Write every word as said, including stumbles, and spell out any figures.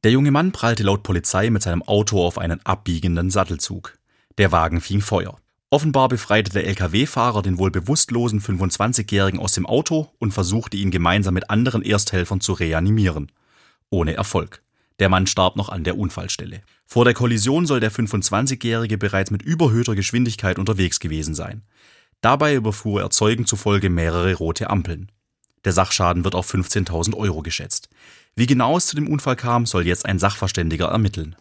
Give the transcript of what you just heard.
Der junge Mann prallte laut Polizei mit seinem Auto auf einen abbiegenden Sattelzug. Der Wagen fing Feuer. Offenbar befreite der L K W-Fahrer den wohl bewusstlosen fünfundzwanzigjährigen aus dem Auto und versuchte ihn gemeinsam mit anderen Ersthelfern zu reanimieren. Ohne Erfolg. Der Mann starb noch an der Unfallstelle. Vor der Kollision soll der fünfundzwanzigjährige bereits mit überhöhter Geschwindigkeit unterwegs gewesen sein. Dabei überfuhr er Zeugen zufolge mehrere rote Ampeln. Der Sachschaden wird auf fünfzehntausend Euro geschätzt. Wie genau es zu dem Unfall kam, soll jetzt ein Sachverständiger ermitteln.